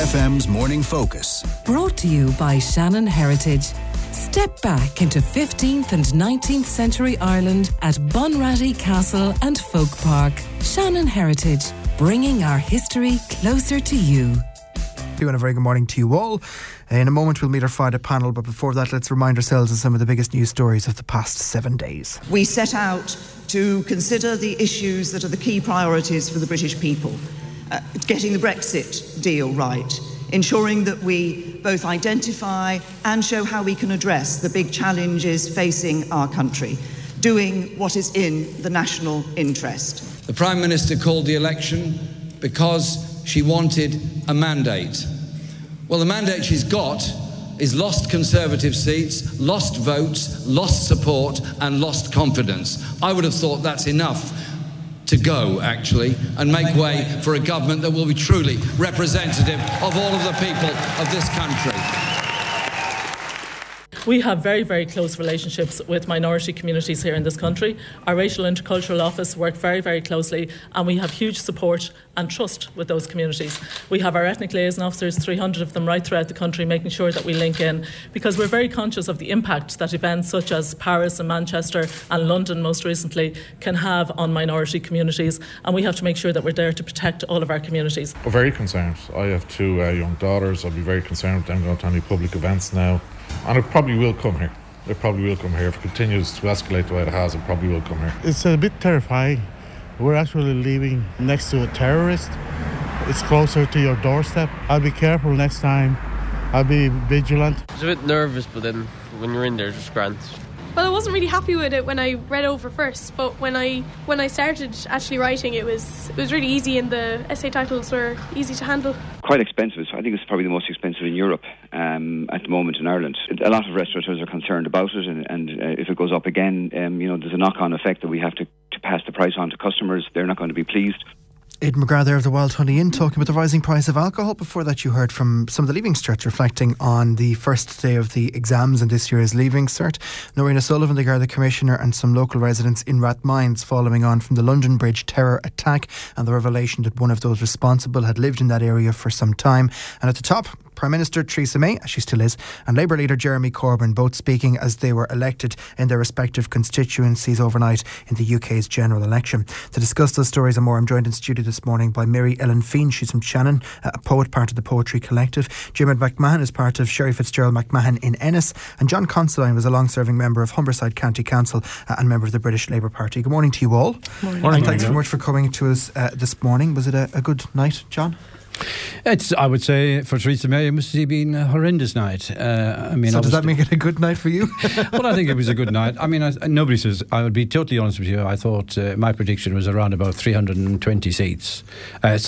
OFM's Morning Focus. Brought to you by Shannon Heritage. Step back into 15th and 19th century Ireland at Bunratty Castle and Folk Park. Shannon Heritage, bringing our history closer to you. And a very good morning to you all. In a moment we'll meet our Friday panel, but before that let's remind ourselves of some of the biggest news stories of the past 7 days. We set out to consider the issues that are the key priorities for the British people. Getting the Brexit deal right, ensuring that we both identify and show how we can address the big challenges facing our country, doing what is in the national interest. The Prime Minister called the election because she wanted a mandate. Well, the mandate she's got is lost Conservative seats, lost votes, lost support and lost confidence. I would have thought that's enough to go, actually, and make way for a government that will be truly representative of all of the people of this country. We have very, very close relationships with minority communities here in this country. Our Racial Intercultural Office work very, very closely, and we have huge support and trust with those communities. We have our ethnic liaison officers, 300 of them right throughout the country, making sure that we link in, because we're very conscious of the impact that events such as Paris and Manchester and London most recently can have on minority communities, and we have to make sure that we're there to protect all of our communities. We're very concerned. I have two young daughters. I'll be very concerned with them going to any public events now. And it probably will come here. It probably will come here. If it continues to escalate the way it has, it probably will come here. It's a bit terrifying. We're actually living next to a terrorist. It's closer to your doorstep. I'll be careful next time. I'll be vigilant. I was a bit nervous, but then when you're in there, it's just grand. Well, I wasn't really happy with it when I read over first, but when I started actually writing, it was really easy, and the essay titles were easy to handle. Quite expensive. I think it's probably the most expensive in Europe at the moment in Ireland. A lot of restaurateurs are concerned about it, and if it goes up again, there's a knock-on effect that we have to pass the price on to customers. They're not going to be pleased. Aidan McGrath there of the Wild Honey Inn talking about the rising price of alcohol. Before that you heard from some of the Leaving Certs reflecting on the first day of the exams in this year's Leaving Cert. Noreen O'Sullivan, the Garda Commissioner, and some local residents in Rathmines following on from the London Bridge terror attack and the revelation that one of those responsible had lived in that area for some time. And at the top, Prime Minister Theresa May, as she still is, and Labour leader Jeremy Corbyn, both speaking as they were elected in their respective constituencies overnight in the UK's general election. To discuss those stories and more, I'm joined in studio this morning by Mary Ellen Fien. She's from Shannon, a poet, part of the Poetry Collective. Jim McMahon is part of Sherry Fitzgerald McMahon in Ennis. And John Considine was a long-serving member of Humberside County Council and member of the British Labour Party. Good morning to you all. Morning. And thanks very much for coming to us this morning. Was it a good night, John? I would say for Theresa May it must have been a horrendous night. So does that make it a good night for you? Well, I think it was a good night. I mean, nobody says, I would be totally honest with you, I thought my prediction was around about 220 seats, and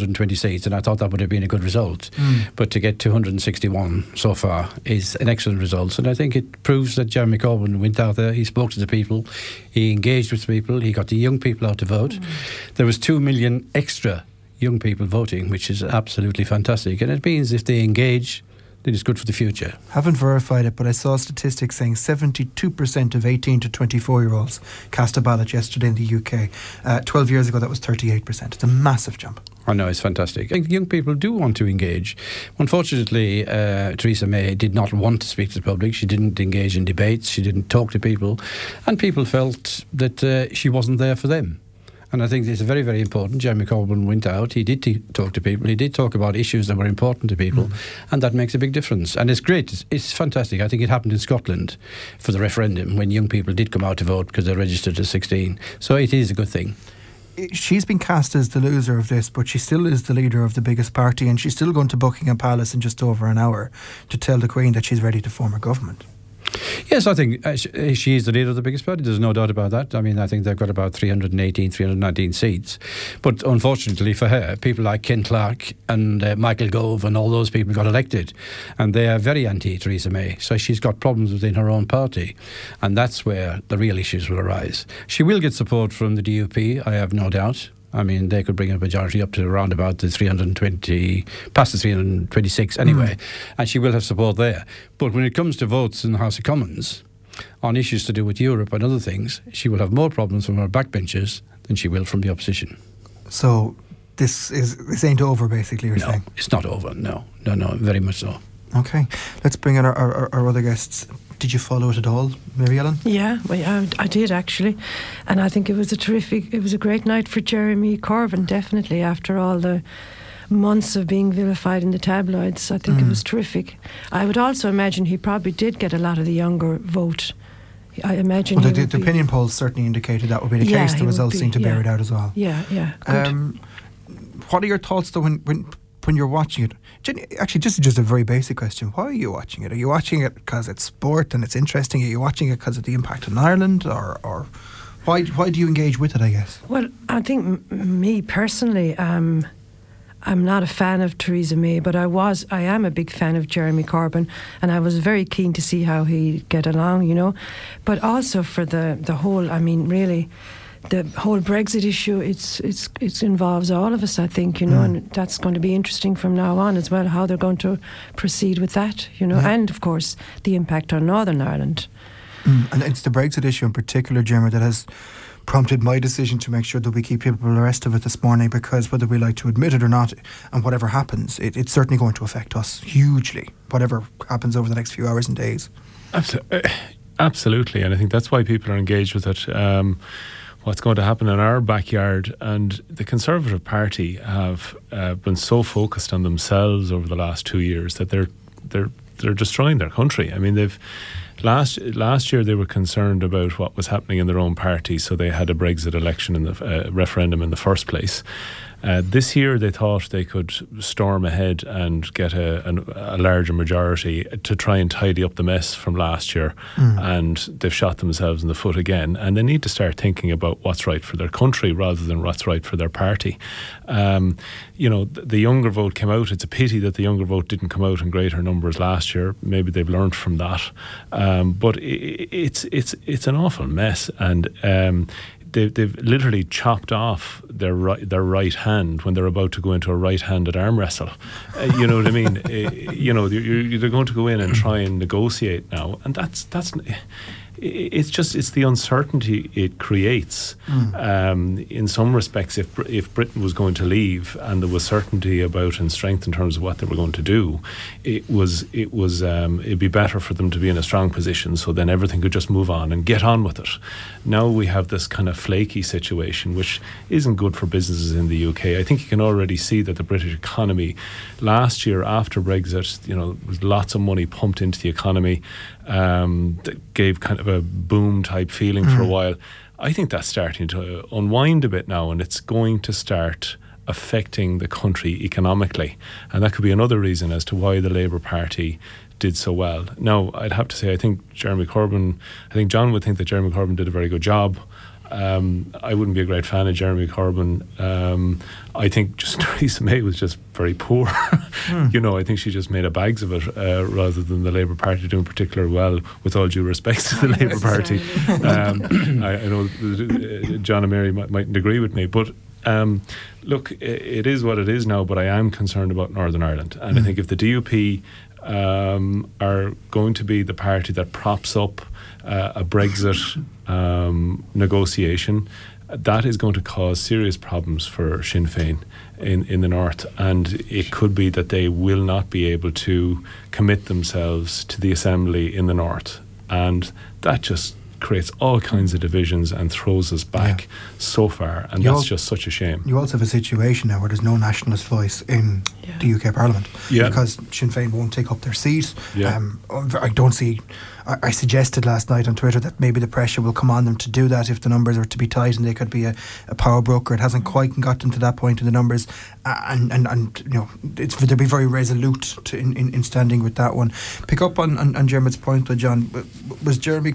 I thought that would have been a good result. But to get 261 so far is an excellent result, and I think it proves that Jeremy Corbyn went out there, he spoke to the people, he engaged with people, he got the young people out to vote. There was 2 million extra young people voting, which is absolutely fantastic, and it means if they engage, then it's good for the future. Haven't verified it, but I saw statistics saying 72% of 18 to 24 year olds cast a ballot yesterday in the UK. 12 years ago that was 38%. It's a massive jump. I know, it's fantastic. Young people do want to engage. Unfortunately, Theresa May did not want to speak to the public. She didn't engage in debates, she didn't talk to people, and people felt that she wasn't there for them. And I think it's very, very important. Jeremy Corbyn went out, he did talk to people, he did talk about issues that were important to people, and that makes a big difference. And it's great, it's fantastic. I think it happened in Scotland for the referendum when young people did come out to vote because they registered at 16. So it is a good thing. She's been cast as the loser of this, but she still is the leader of the biggest party, and she's still going to Buckingham Palace in just over an hour to tell the Queen that she's ready to form a government. Yes, I think she is the leader of the biggest party. There's no doubt about that. I mean, I think they've got about 319 seats. But unfortunately for her, people like Ken Clarke and Michael Gove and all those people got elected. And they are very anti-Theresa May. So she's got problems within her own party. And that's where the real issues will arise. She will get support from the DUP, I have no doubt. I mean, they could bring a majority up to around about the 320, past the 326 anyway, and she will have support there. But when it comes to votes in the House of Commons on issues to do with Europe and other things, she will have more problems from her backbenchers than she will from the opposition. So this ain't over, basically, you're saying? It's not over, no, very much so. Okay, let's bring in our other guests. Did you follow it at all, Mary Ellen? Yeah, I did actually, and I think it was a great night for Jeremy Corbyn, definitely, after all the months of being vilified in the tabloids. I think it was terrific. I would also imagine he probably did get a lot of the younger vote. I imagine. Well, the opinion polls certainly indicated that would be the case. The results seem to bear it out as well. Yeah. Good. What are your thoughts though when you're watching it? Jenny, actually, just a very basic question. Why are you watching it? Are you watching it because it's sport and it's interesting? Are you watching it because of the impact on Ireland, or why do you engage with it, I guess? Well, I think me personally, I'm not a fan of Theresa May, but I am a big fan of Jeremy Corbyn, and I was very keen to see how he'd get along, But also for the whole, really, the whole Brexit issue, it involves all of us, I think, and that's going to be interesting from now on as well, how they're going to proceed with that, and of course the impact on Northern Ireland. And it's the Brexit issue in particular, Jeremy, that has prompted my decision to make sure that we keep people abreast of it this morning, because whether we like to admit it or not, and whatever happens, it's certainly going to affect us hugely, whatever happens over the next few hours and days. Absolutely, and I think that's why people are engaged with it. What's going to happen in our backyard, and the Conservative Party have been so focused on themselves over the last 2 years that they're destroying their country. I mean, they've last year they were concerned about what was happening in their own party, so they had a Brexit election in the referendum in the first place. This year they thought they could storm ahead and get a larger majority to try and tidy up the mess from last year, and they've shot themselves in the foot again, and they need to start thinking about what's right for their country rather than what's right for their party. The younger vote came out. It's a pity that the younger vote didn't come out in greater numbers last year. Maybe they've learned from that, but it's an awful mess, and They've literally chopped off their right hand when they're about to go into a right-handed arm wrestle. You know what I mean? They're going to go in and try and negotiate now, and that's it's the uncertainty it creates. In some respects, if Britain was going to leave and there was certainty about and strength in terms of what they were going to do, it'd be better for them to be in a strong position, so then everything could just move on and get on with it. Now we have this kind of flaky situation, which isn't good for businesses in the UK. I think you can already see that the British economy last year after Brexit, was lots of money pumped into the economy, that gave kind of a boom type feeling for a while. I think that's starting to unwind a bit now, and it's going to start affecting the country economically, and that could be another reason as to why the Labour Party did so well. Now, I'd have to say, I think John would think that Jeremy Corbyn did a very good job. I wouldn't be a great fan of Jeremy Corbyn. I think just Theresa May was just very poor. I think she just made a bags of it, rather than the Labour Party doing particularly well, with all due respect to the Labour Party. I know John and Mary mightn't agree with me, but look, it is what it is now, but I am concerned about Northern Ireland. And I think if the DUP are going to be the party that props up a Brexit negotiation, that is going to cause serious problems for Sinn Féin in the north, and it could be that they will not be able to commit themselves to the assembly in the north, and that just creates all kinds of divisions and throws us back so far, and that's just such a shame. You also have a situation now where there's no nationalist voice in the UK Parliament, because Sinn Féin won't take up their seat. I don't see. I suggested last night on Twitter that maybe the pressure will come on them to do that if the numbers are to be tight and they could be a power broker. It hasn't quite got them to that point in the numbers, and they'll be very resolute in standing with that one. Pick up on Jeremy's point though, John. Was Jeremy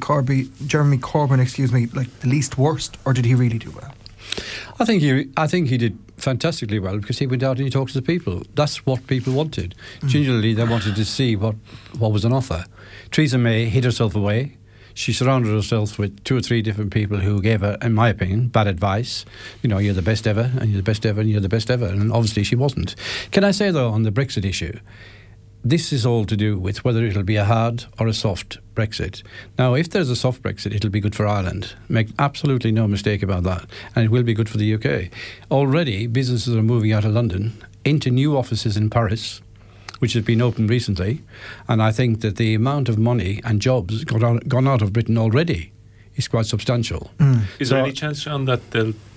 Corbyn, like the least worst, or did he really do well? I think he did fantastically well, because he went out and he talked to the people. That's what people wanted. Generally, they wanted to see what was on offer. Theresa May hid herself away. She surrounded herself with 2 or 3 different people who gave her, in my opinion, bad advice. You're the best ever, and you're the best ever, and you're the best ever. And obviously she wasn't. Can I say, though, on the Brexit issue, this is all to do with whether it'll be a hard or a soft Brexit. Now, if there's a soft Brexit, it'll be good for Ireland. Make absolutely no mistake about that. And it will be good for the UK. Already, businesses are moving out of London into new offices in Paris, which have been opened recently. And I think that the amount of money and jobs gone out of Britain already is quite substantial. Is there any chance, Sean, that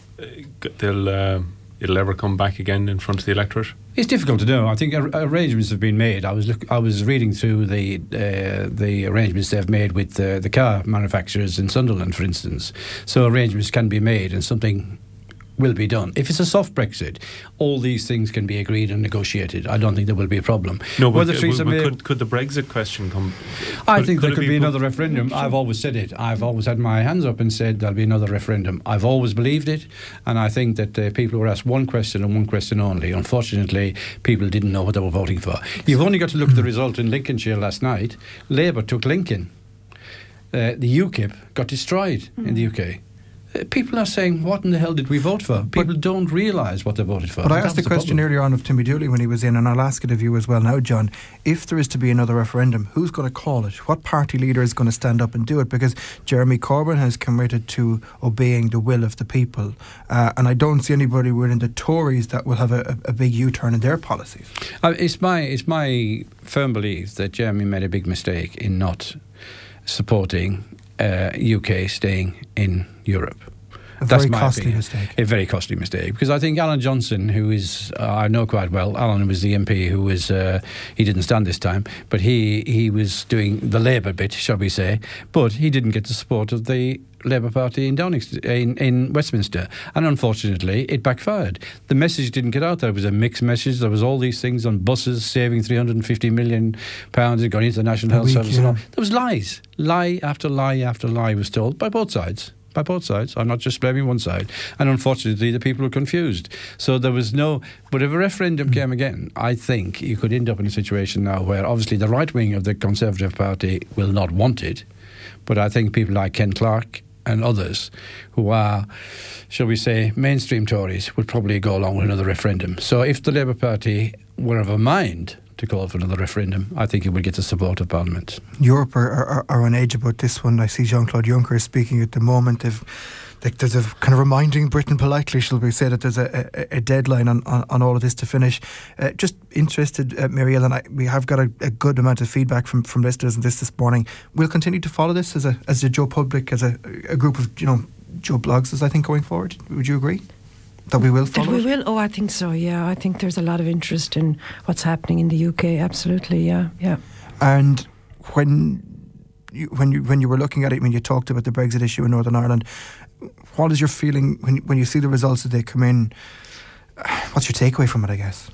it'll ever come back again in front of the electorate? It's difficult to know. I think arrangements have been made. I was reading through the arrangements they've made with the car manufacturers in Sunderland, for instance. So arrangements can be made, and something will be done. If it's a soft Brexit, all these things can be agreed and negotiated. I don't think there will be a problem. No, but could the Brexit question come? I think there could be another referendum. I've always said it. I've always had my hands up and said there'll be another referendum. I've always believed it, and I think that people were asked one question and one question only. Unfortunately, people didn't know what they were voting for. You've only got to look at the result in Lincolnshire last night. Labour took Lincoln. The UKIP got destroyed in the UK. People are saying, what in the hell did we vote for? People don't realise what they voted for. But I asked the question earlier on of Timmy Dooley when he was in, and I'll ask it of you as well now, John. If there is to be another referendum, who's going to call it? What party leader is going to stand up and do it? Because Jeremy Corbyn has committed to obeying the will of the people. And I don't see anybody within the Tories that will have a big U-turn in their policies. It's my firm belief that Jeremy made a big mistake in not supporting UK staying in Europe. That's very costly mistake. A very costly mistake, because I think Alan Johnson, who is I know quite well, Alan was the MP who was he didn't stand this time, but he was doing the Labour bit, shall we say, but he didn't get the support of the Labour Party in Westminster, and unfortunately it backfired. The message didn't get out there. It was a mixed message. There was all these things on buses saving £350 million and going into the National Health Service and all. There was lies. Lie after lie after lie was told by both sides. By both sides. I'm not just blaming one side. And unfortunately, the people were confused. So there was no... But if a referendum came again, I think you could end up in a situation now where obviously the right wing of the Conservative Party will not want it. But I think people like Ken Clarke and others who are, shall we say, mainstream Tories would probably go along with another referendum. So if the Labour Party were of a mind to call for another referendum, I think it would get the support of Parliament. Europe are on edge about this one. I see Jean-Claude Juncker speaking at the moment. There's a kind of reminding Britain politely, shall we say, that there's a deadline on all of this to finish. Just interested, Muriel, and we have got a good amount of feedback from listeners on this morning. We'll continue to follow this as a Joe Public, as a group of Joe Blogs, I think, going forward. Would you agree? That we will follow? That we will? Oh, I think so, yeah. I think there's a lot of interest in what's happening in the UK, absolutely, yeah. And when you were looking at it, when you talked about the Brexit issue in Northern Ireland, what is your feeling when you see the results that they come in? What's your takeaway from it, I guess?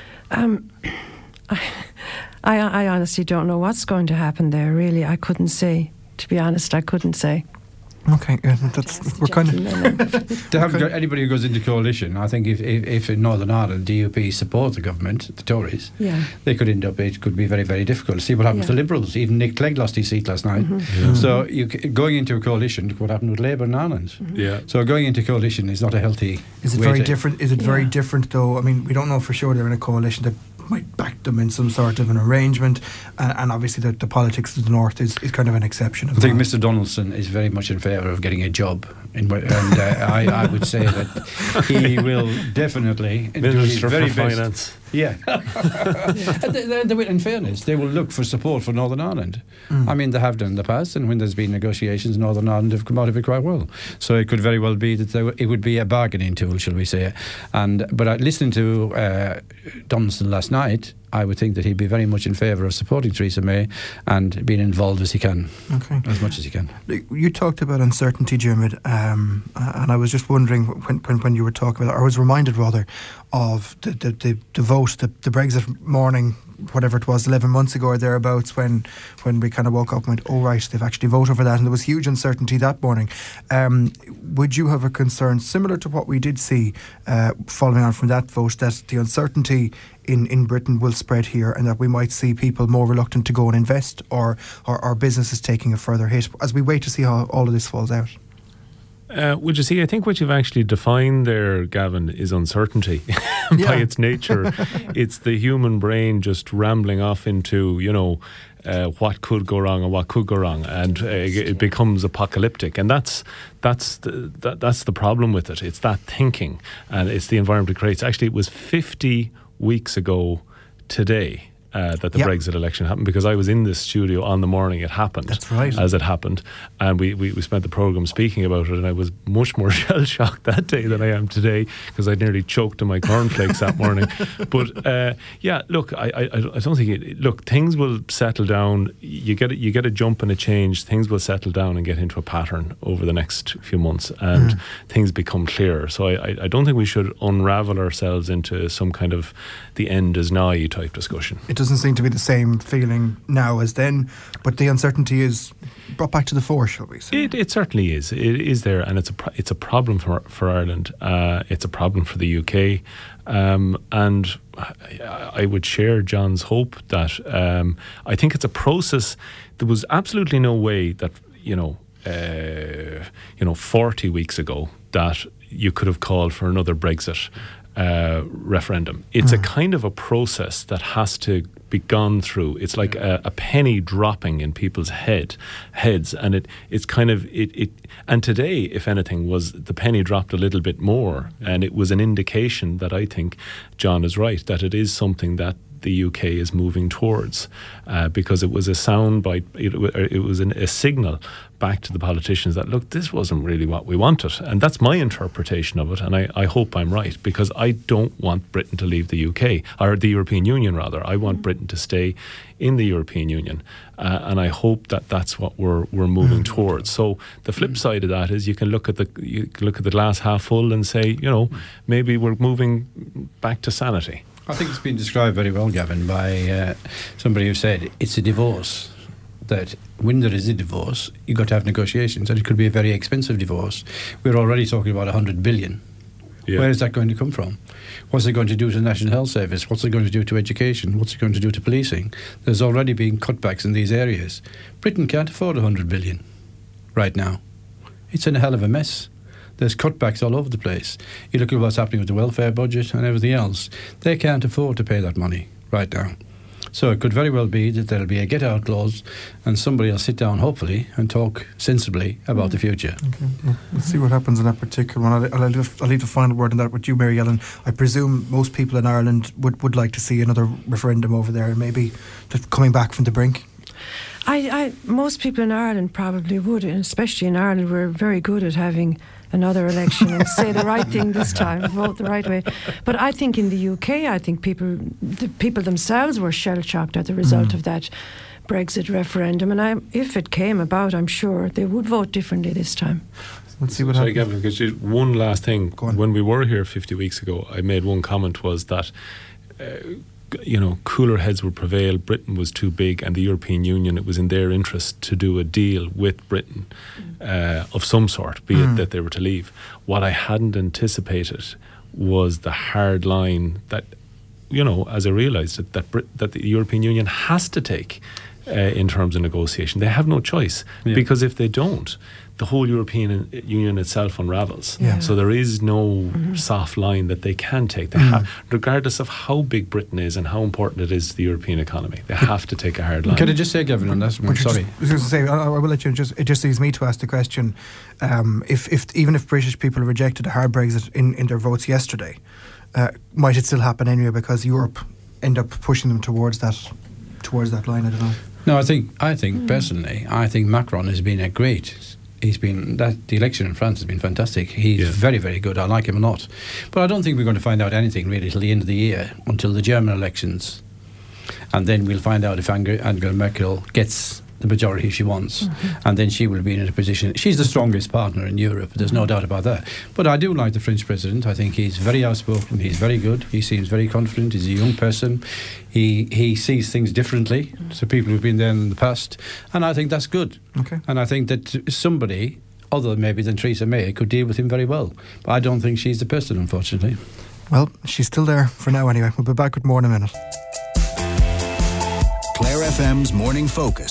I honestly don't know what's going to happen there, really. I couldn't say. To be honest, I couldn't say. Okay, we're kind of... They haven't got anybody who goes into coalition. I think if in Northern Ireland DUP support the government, the Tories, they could end up, it could be very, very difficult. See what happens to Liberals. Even Nick Clegg lost his seat last night. So going into a coalition, what happened with Labour in Ireland. So going into coalition is not a healthy... Is it very different? Is it very different, though? I mean, we don't know for sure they're in a coalition that might back them in some sort of an arrangement, and obviously the politics of the North is kind of an exception. I think Mr. Donaldson is very much in favour of getting a job, and I would say that he will definitely do his very best. Yeah. In fairness, they will look for support for Northern Ireland. I mean, they have done in the past, and when there's been negotiations, Northern Ireland have come out of it quite well. So it could very well be that it would be a bargaining tool, shall we say. But listening to Donaldson last night, I would think that he'd be very much in favour of supporting Theresa May and being involved as he can, as much as he can. You talked about uncertainty, Dermot, and I was just wondering when you were talking about it, I was reminded rather of the vote, the Brexit morning, whatever it was, 11 months ago or thereabouts, when we kind of woke up and went, oh right, they've actually voted for that, and there was huge uncertainty that morning. Would you have a concern similar to what we did see following on from that vote, that the uncertainty in Britain will spread here, and that we might see people more reluctant to go and invest, or businesses taking a further hit as we wait to see how all of this falls out? Would you see, I think what you've actually defined there, Gavin, is uncertainty. By its nature. It's the human brain just rambling off into, what could go wrong and what could go wrong, and it becomes apocalyptic, and that's the problem with it. It's that thinking, and it's the environment it creates. Actually, it was 50 weeks ago today that the Brexit election happened, because I was in this studio on the morning it happened. That's right. As it happened, and we spent the programme speaking about it, and I was much more shell-shocked that day than I am today, because I nearly choked on my cornflakes that morning. But look, I don't think look, things will settle down. You get a jump and a change. Things will settle down and get into a pattern over the next few months, and things become clearer. So I don't think we should unravel ourselves into some kind of the end is nigh type discussion. It doesn't seem to be the same feeling now as then, but the uncertainty is brought back to the fore, shall we say? It certainly is. It is there, and it's a problem for Ireland. It's a problem for the UK, and I would share John's hope that I think it's a process. There was absolutely no way that 40 weeks ago that you could have called for another Brexit referendum. It's a kind of a process that has to be gone through. It's like a penny dropping in people's heads, and it's kind of it. And today, if anything, was the penny dropped a little bit more, and it was an indication that I think John is right, that it is something that the UK is moving towards, because it was a soundbite. It was a signal back to the politicians that, look, this wasn't really what we wanted, and that's my interpretation of it, and I hope I'm right, because I don't want Britain to leave the UK, or the European Union rather. I want Britain to stay in the European Union, and I hope that that's what we're moving towards. So the flip side of that is you can look at the glass half full and say, maybe we're moving back to sanity. I think it's been described very well, Gavin, by somebody who said it's a divorce. That when there is a divorce, you've got to have negotiations, and it could be a very expensive divorce. We're already talking about 100 billion. Yeah. Where is that going to come from? What's it going to do to the National Health Service? What's it going to do to education? What's it going to do to policing? There's already been cutbacks in these areas. Britain can't afford 100 billion right now. It's in a hell of a mess. There's cutbacks all over the place. You look at what's happening with the welfare budget and everything else. They can't afford to pay that money right now. So it could very well be that there'll be a get-out clause, and somebody will sit down, hopefully, and talk sensibly about the future. Okay. Well, let's see what happens in that particular one. I'll leave the final word on that with you, Mary Ellen. I presume most people in Ireland would like to see another referendum over there, maybe coming back from the brink. Most people in Ireland probably would, and especially in Ireland, we're very good at having another election and say the right thing this time, vote the right way. But I think in the UK, I think the people themselves were shell-shocked at the result of that Brexit referendum, and if it came about, I'm sure they would vote differently this time. Let's see what happens. Sorry, Gavin, because one last thing. When we were here 50 weeks ago, I made one comment, was that cooler heads would prevail. Britain was too big, and the European Union, it was in their interest to do a deal with Britain of some sort, be it that they were to leave. What I hadn't anticipated was the hard line that, as I realised it, that the European Union has to take in terms of negotiation. They have no choice, because if they don't, the whole European Union itself unravels. Yeah. So there is no soft line that they can take. They have, regardless of how big Britain is and how important it is to the European economy, they have to take a hard line. Can I just say, Gavin, on that? Sorry. I was going to say, I will let you. It just leaves me to ask the question: if British people rejected a hard Brexit in their votes yesterday, might it still happen anyway? Because Europe end up pushing them towards that line. I don't know. No, I think personally, I think Macron has been the election in France has been fantastic. He's very, very good. I like him a lot. But I don't think we're going to find out anything really till the end of the year, until the German elections. And then we'll find out if Angela Merkel gets the majority she wants. And then she will be in a position. She's the strongest partner in Europe. There's no doubt about that. But I do like the French president. I think he's very outspoken. He's very good. He seems very confident. He's a young person. He sees things differently to people who've been there in the past. And I think that's good. Okay. And I think that somebody other maybe than Theresa May could deal with him very well. But I don't think she's the person, unfortunately. Well, she's still there for now anyway. We'll be back with more in a minute. Clare FM's Morning Focus.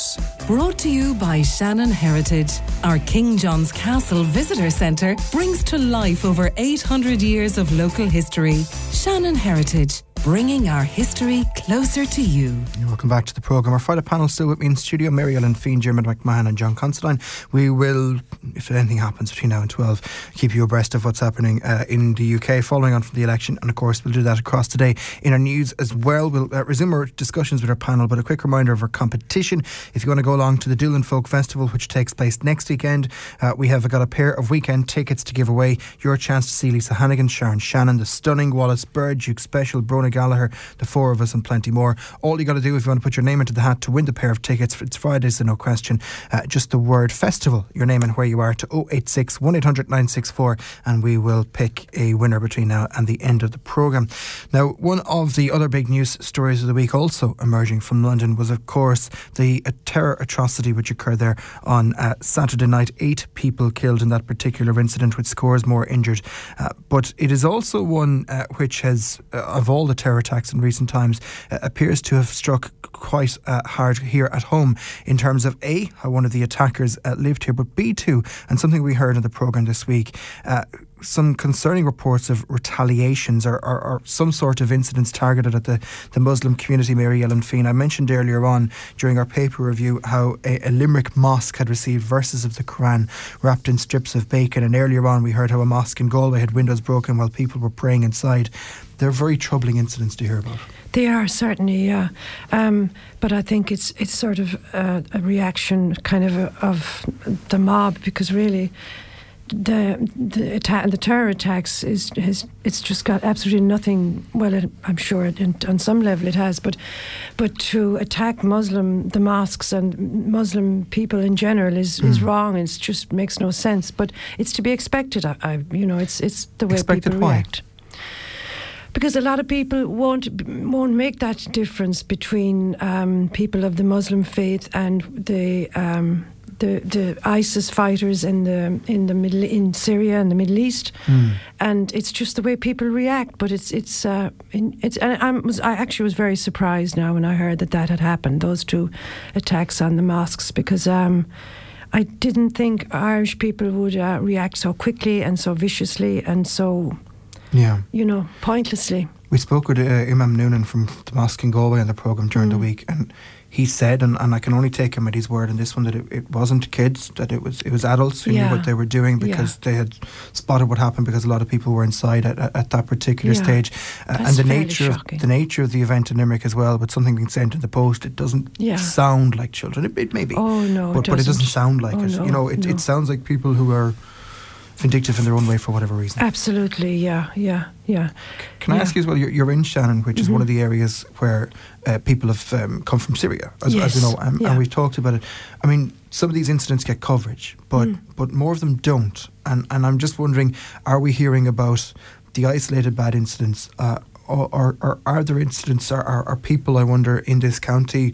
Brought to you by Shannon Heritage. Our King John's Castle Visitor Centre brings to life over 800 years of local history. Shannon Heritage, bringing our history closer to you. Welcome back to the programme. Our Friday panel still with me in studio, Mary Ellen Fien, Dermot McMahon and John Considine. We will, if anything happens between now and 12, keep you abreast of what's happening in the UK following on from the election, and of course we'll do that across today in our news as well. We'll resume our discussions with our panel, but a quick reminder of our competition. If you want to go along to the Doolin Folk Festival, which takes place next weekend, we have got a pair of weekend tickets to give away. Your chance to see Lisa Hannigan, Sharon Shannon, the stunning Wallace Bird, Duke Special, Brona Gallagher, the four of us and plenty more. All you got to do if you want to put your name into the hat to win the pair of tickets, it's Friday, so no question, just the word festival, your name and where you are, to 086 1800 964, and we will pick a winner between now and the end of the programme. Now, one of the other big news stories of the week also emerging from London was of course the terror atrocity which occurred there on Saturday night. 8 people killed in that particular incident, with scores more injured, but it is also one which has, of all the terror attacks in recent times, appears to have struck quite hard here at home in terms of A, how one of the attackers lived here, but B too, and something we heard in the programme this week, some concerning reports of retaliations or some sort of incidents targeted at the Muslim community. Mary Ellen Fien, I mentioned earlier on during our paper review how a Limerick mosque had received verses of the Quran wrapped in strips of bacon, and earlier on we heard how a mosque in Galway had windows broken while people were praying inside. They're very troubling incidents to hear about. They are, certainly, yeah. But I think it's sort of a reaction kind of the mob, because really the terror attacks it's just got absolutely nothing. Well, I'm sure on some level it has, but to attack the mosques and Muslim people in general is wrong. It just makes no sense. But it's to be expected. It's the way expected people why? react. Because a lot of people won't make that difference between people of the Muslim faith and the ISIS fighters in Syria and the Middle East, and it's just the way people react. But I actually was very surprised now when I heard that had happened, those 2 attacks on the mosques, because I didn't think Irish people would react so quickly and so viciously and so. Yeah, pointlessly. We spoke with Imam Noonan from the mosque in Galway on the programme during the week, and he said, and I can only take him at his word on this one, that it wasn't kids, that it was adults who knew what they were doing, because they had spotted what happened, because a lot of people were inside at that particular stage, and the nature of the event in Limerick as well. But something being sent in the post, it doesn't sound like children. It may be, but it doesn't sound like it. It sounds like people who are vindictive in their own way for whatever reason. Absolutely, yeah. Can I ask you as well, you're in Shannon, which is one of the areas where people have come from Syria, as you know, and we've talked about it. I mean, some of these incidents get coverage, but more of them don't. And I'm just wondering, are we hearing about the isolated bad incidents, or are there incidents, are people, I wonder, in this county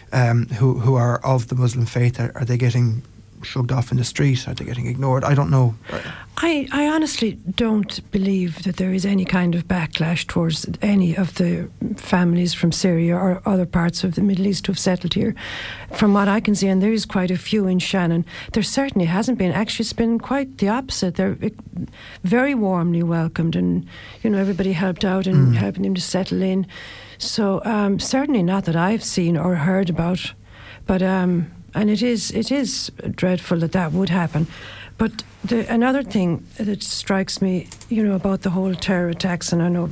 who are of the Muslim faith, are they getting shrugged off in the street? Are they getting ignored? I don't know. I honestly don't believe that there is any kind of backlash towards any of the families from Syria or other parts of the Middle East who have settled here. From what I can see, and there is quite a few in Shannon, there certainly hasn't been. Actually, it's been quite the opposite. They're very warmly welcomed, and everybody helped out in helping them to settle in. So certainly not that I've seen or heard about, but and it is dreadful that would happen. But another thing that strikes me, about the whole terror attacks, and I know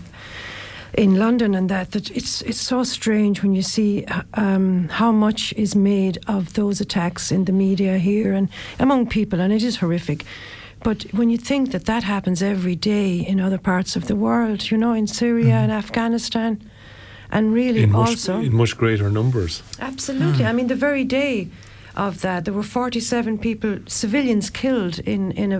in London and that it's so strange when you see how much is made of those attacks in the media here and among people, and it is horrific. But when you think that happens every day in other parts of the world, in Syria and Afghanistan, and really in much greater numbers. Absolutely. I mean, the very day of that, there were 47 people, civilians, killed in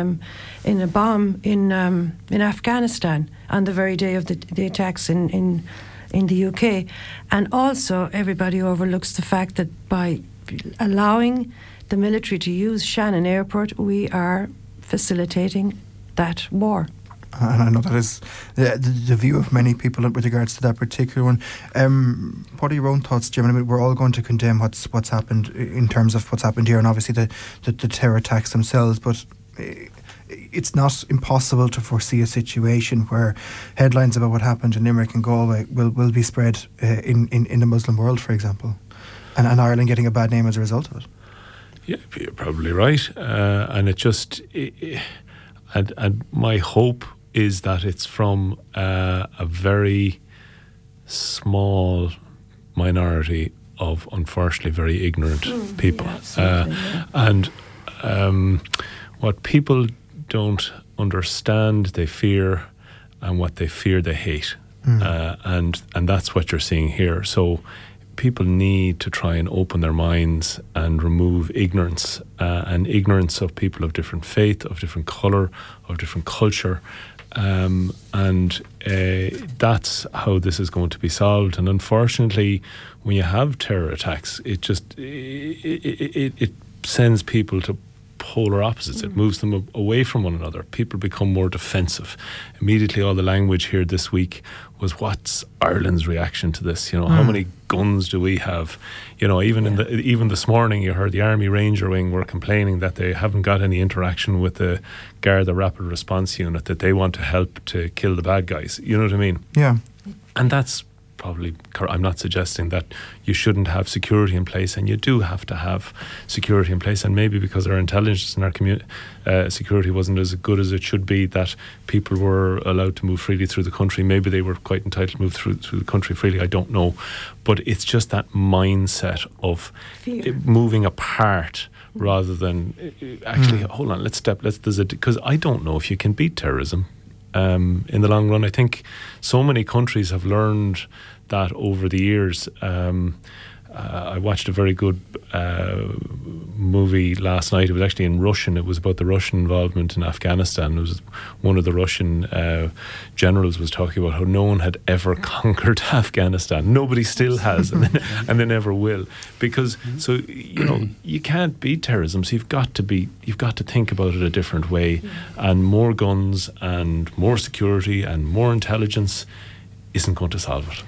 a bomb in Afghanistan on the very day of the attacks in the UK. And also, everybody overlooks the fact that by allowing the military to use Shannon Airport, we are facilitating that war. And I know that is the view of many people with regards to that particular one. What are your own thoughts, Jim? I mean, we're all going to condemn what's happened in terms of what's happened here, and obviously the terror attacks themselves, but it's not impossible to foresee a situation where headlines about what happened in Limerick and Galway will be spread in the Muslim world, for example, and Ireland getting a bad name as a result of it. Yeah, you're probably right. And it just... And my hope is that it's from a very small minority of, unfortunately, very ignorant people. Yeah, and what people don't understand, they fear, and what they fear, they hate. And that's what you're seeing here. So people need to try and open their minds and remove ignorance, and ignorance of people of different faith, of different colour, of different culture. And that's how this is going to be solved. And unfortunately, when you have terror attacks, it just it sends people to polar opposites. It moves them away from one another. People become more defensive. Immediately, all the language here this week was, what's Ireland's reaction to this? You know, how many guns do we have? You know, even this morning, you heard the Army Ranger Wing were complaining that they haven't got any interaction with the Garda Rapid Response Unit, that they want to help to kill the bad guys. You know what I mean? Yeah. And that's probably, I'm not suggesting that you shouldn't have security in place, and you do have to have security in place, and maybe because our intelligence and our security wasn't as good as it should be, that people were allowed to move freely through the country. Maybe they were quite entitled to move through the country freely, I don't know. But it's just that mindset of moving apart rather than actually, hold on, because I don't know if you can beat terrorism. In the long run, I think so many countries have learned that over the years. I watched a very good movie last night. It was actually in Russian. It was about the Russian involvement in Afghanistan. It was one of the Russian generals was talking about how no one had ever conquered Afghanistan. Nobody still has, and they never will. Because so you know you can't beat terrorism. So you've got to think about it a different way. And more guns and more security and more intelligence isn't going to solve it.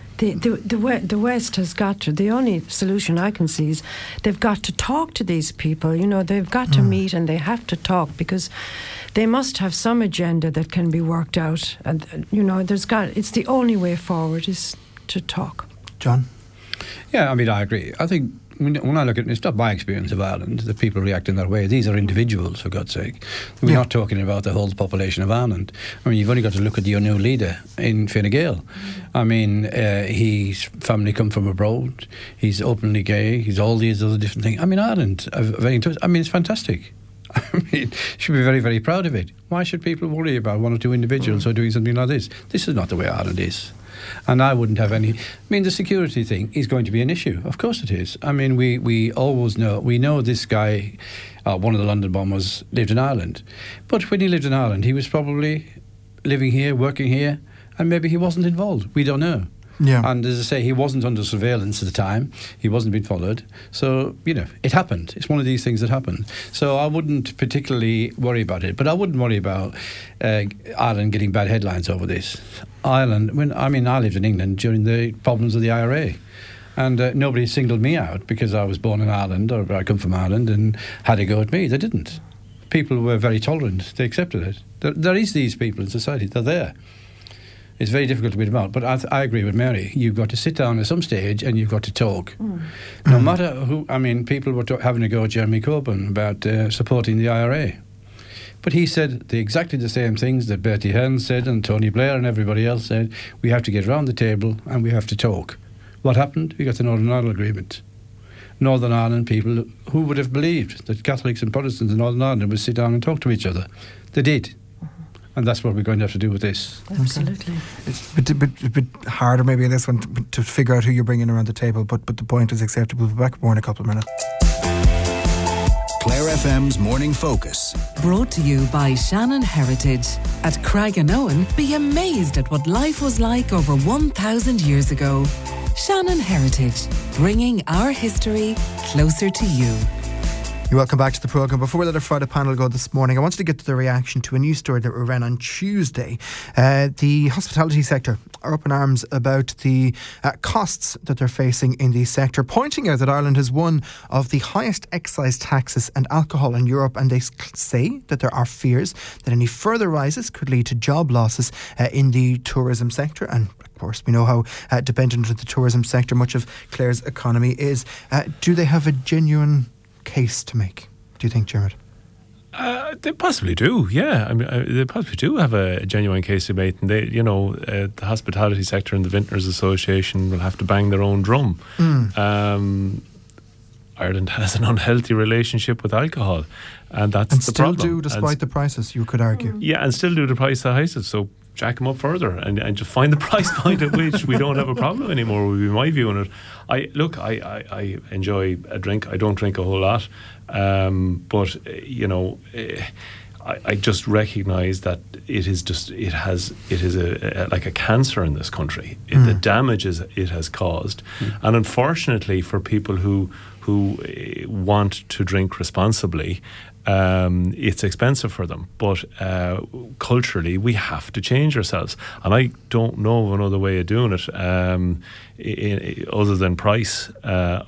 The West has got to, the only solution I can see is they've got to talk to these people. You know, they've got to meet and they have to talk, because they must have some agenda that can be worked out. And, you know, it's the only way forward is to talk. John? Yeah, I mean, I agree. I think when I look at it, it's not my experience of Ireland that people react in that way. These are individuals, for God's sake. We're not talking about the whole population of Ireland. I mean, you've only got to look at your new leader in Fine Gael. I mean, his family come from abroad. He's openly gay. He's all these other different things. I mean, Ireland, it's fantastic. I mean, should be very, very proud of it. Why should people worry about one or two individuals who are doing something like this? This is not the way Ireland is. And I wouldn't have any... I mean, the security thing is going to be an issue. Of course it is. I mean, we always know... We know this guy, one of the London bombers, lived in Ireland. But when he lived in Ireland, he was probably living here, working here, and maybe he wasn't involved. We don't know. Yeah. And as I say, he wasn't under surveillance at the time. He wasn't being followed. So, you know, it happened. It's one of these things that happened. So I wouldn't particularly worry about it. But I wouldn't worry about Ireland getting bad headlines over this. Ireland, I lived in England during the problems of the IRA. And nobody singled me out because I was born in Ireland or I come from Ireland and had a go at me. They didn't. People were very tolerant. They accepted it. There is these people in society. They're there. It's very difficult to beat them out. But I agree with Mary. You've got to sit down at some stage and you've got to talk. No matter who... I mean, people were having a go at Jeremy Corbyn about supporting the IRA. But he said exactly the same things that Bertie Ahern said and Tony Blair and everybody else said. We have to get round the table and we have to talk. What happened? We got the Northern Ireland Agreement. Northern Ireland people, who would have believed that Catholics and Protestants in Northern Ireland would sit down and talk to each other? They did. And that's what we're going to have to do with this. Absolutely. It's a bit harder maybe in this one to figure out who you're bringing around the table, but the point is acceptable. We'll be back more in a couple of minutes. Clare FM's Morning Focus. Brought to you by Shannon Heritage. At Craiganoan, be amazed at what life was like over 1,000 years ago. Shannon Heritage, bringing our history closer to you. You're welcome back to the programme. Before we let our Friday panel go this morning, I wanted to get to the reaction to a news story that we ran on Tuesday. The hospitality sector are up in arms about the costs that they're facing in the sector, pointing out that Ireland has one of the highest excise taxes and alcohol in Europe, and they say that there are fears that any further rises could lead to job losses in the tourism sector. And of course, we know how dependent on the tourism sector much of Clare's economy is. Do they have a genuine case to make, do you think, Dermot? They possibly do, yeah. I mean, they possibly do have a genuine case to make, and they, the hospitality sector and the Vintners Association will have to bang their own drum. Ireland has an unhealthy relationship with alcohol, and that's the problem. And still do, despite the prices, you could argue. Yeah, and still do the price the highest. So jack them up further and just find the price point at which we don't have a problem anymore, would be my view on it. I enjoy a drink. I don't drink a whole lot, but I just recognise that it is like a cancer in this country. The damages it has caused, and unfortunately for people who want to drink responsibly, it's expensive for them. But culturally, we have to change ourselves, and I don't know of another way of doing it other than price. Other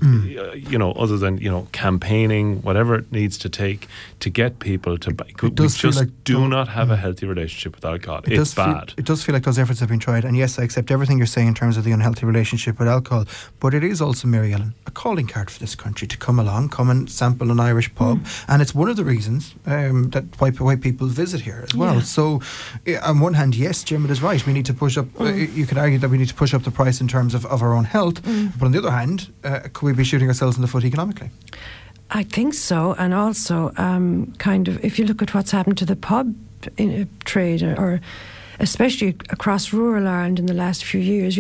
than campaigning, whatever it needs to take to get people to buy. We just do not have a healthy relationship with alcohol. It's bad. It does feel like those efforts have been tried, and yes, I accept everything you're saying in terms of the unhealthy relationship with alcohol, but it is also, Mary Ellen, a calling card for this country to come and sample an Irish pub, and it's one of the reasons that why people visit here as well. So on one hand, yes, Dermot is right, we need to push up, you could argue that we need to push up the price in terms of our own health, but on the other hand, could we be shooting ourselves in the foot economically? I think so, and also if you look at what's happened to the pub trade, or especially across rural Ireland in the last few years,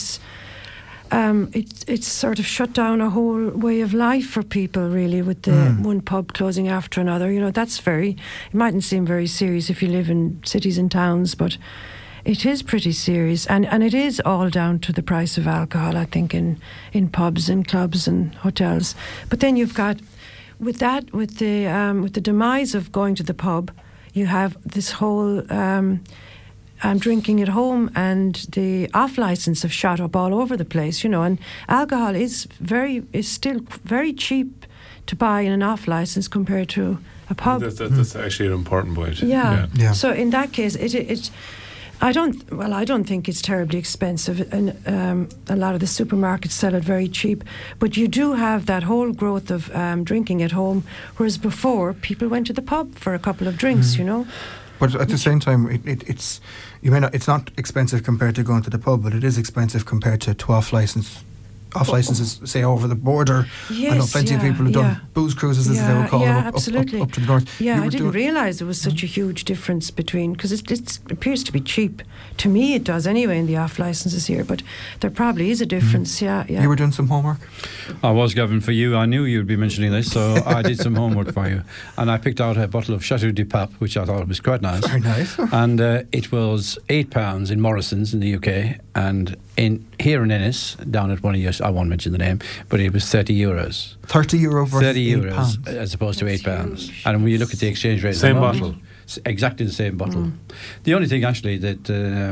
it's sort of shut down a whole way of life for people, really, with the one pub closing after another. That's it mightn't seem very serious if you live in cities and towns, but it is pretty serious, and it is all down to the price of alcohol, I think, in pubs and clubs and hotels. But then you've got, with the demise of going to the pub, you have this whole drinking at home, and the off license have shot up all over the place, and alcohol is still very cheap to buy in an off license compared to a pub. That's actually an important point. Yeah. So in that case, I don't think it's terribly expensive, and a lot of the supermarkets sell it very cheap. But you do have that whole growth of drinking at home, whereas before people went to the pub for a couple of drinks, But at the same time, it's not expensive compared to going to the pub, but it is expensive compared to off licenses, say, over the border. Yes, I know plenty of people who've done booze cruises, as they would call them, up to the north. Yeah, I didn't realise there was such a huge difference between, because it appears to be cheap. To me, it does anyway in the off licenses here, but there probably is a difference. Yeah. You were doing some homework? I was, Gavin, for you. I knew you'd be mentioning this, so I did some homework for you, and I picked out a bottle of Chateau du Pape, which I thought was quite nice. Very nice. And it was £8 in Morrison's in the UK, and here in Ennis, down at one of your, I won't mention the name, but it was €30. €30 versus €30 as opposed to £8. And when you look at the exchange rate, same bottle, exactly the same bottle. The only thing actually that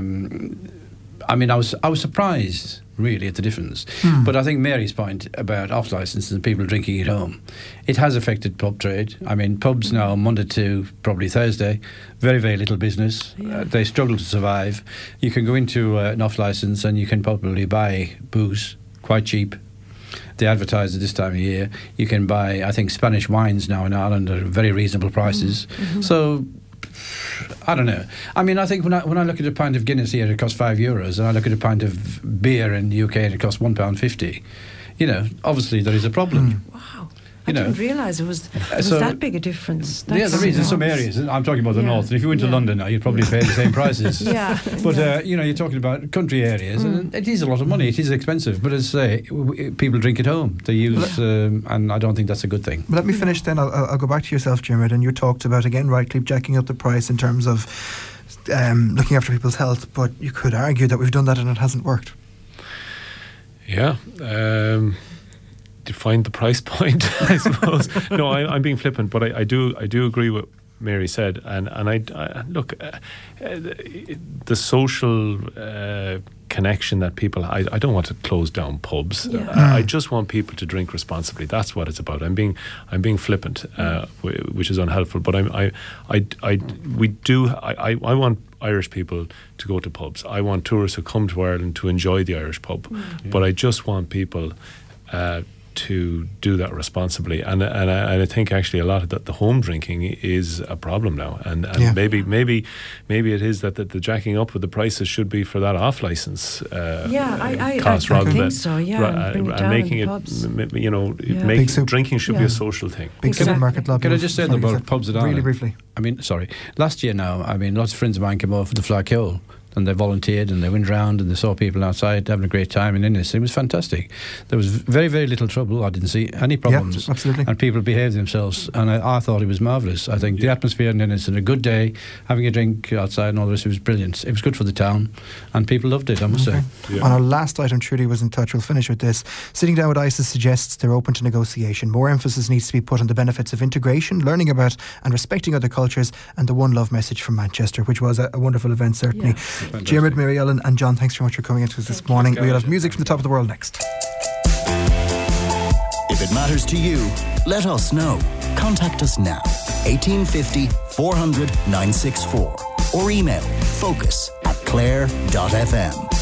I was surprised really at the difference. But I think Mary's point about off licenses and people drinking at home, it has affected pub trade. I mean, pubs now, Monday to probably Thursday, very, very little business. They struggle to survive. You can go into an off license and you can probably buy booze quite cheap. They advertise at this time of year. You can buy, I think, Spanish wines now in Ireland at very reasonable prices. So I don't know. I mean, I think when I look at a pint of Guinness here, it costs €5, and I look at a pint of beer in the UK, and it costs £1.50. Obviously there is a problem. Wow. I didn't realise it was that big a difference. There is in some areas. I'm talking about the north. And if you went to London now, you'd probably pay the same prices. But you're talking about country areas, and it is a lot of money. It is expensive. But as I say, people drink at home. They use, and I don't think that's a good thing. Let me finish then. I'll go back to yourself, Dermot. And you talked about, again, rightly jacking up the price in terms of looking after people's health. But you could argue that we've done that and it hasn't worked. Yeah. find the price point, I suppose. No, I'm being flippant, but I do agree with Mary said, and I look, the social connection that people, I don't want to close down pubs. I just want people to drink responsibly. That's what it's about. I'm being flippant, which is unhelpful. But I want Irish people to go to pubs. I want tourists who come to Ireland to enjoy the Irish pub. But I just want people to do that responsibly, and I think actually a lot of the home drinking is a problem now, and maybe it is that the jacking up with the prices should be for that off license cost rather than making it pubs. Making drinking should be a social thing. Big supermarket lobby. Can I just say about pubs at Ireland? Really briefly. I mean, sorry. Last year now, I mean, lots of friends of mine came over for the Flaghill, and they volunteered and they went round and they saw people outside having a great time in Innis. It was fantastic. There was very, very little trouble. I didn't see any problems. Yeah, absolutely. And people behaved themselves, and I thought it was marvellous. I think the atmosphere in Innis, and a good day, having a drink outside and all the rest, it was brilliant. It was good for the town, and people loved it, I must say. On our last item, Trudy was in touch. We'll finish with this. Sitting down with ISIS suggests they're open to negotiation. More emphasis needs to be put on the benefits of integration, learning about and respecting other cultures, and the One Love message from Manchester, which was a wonderful event, certainly. Diarmuid, Mary Ellen and John, thanks very much for coming into us this morning. We'll have music from the top of the world next. If it matters to you, let us know. Contact us now, 1850 400 964, or email focus@clare.fm.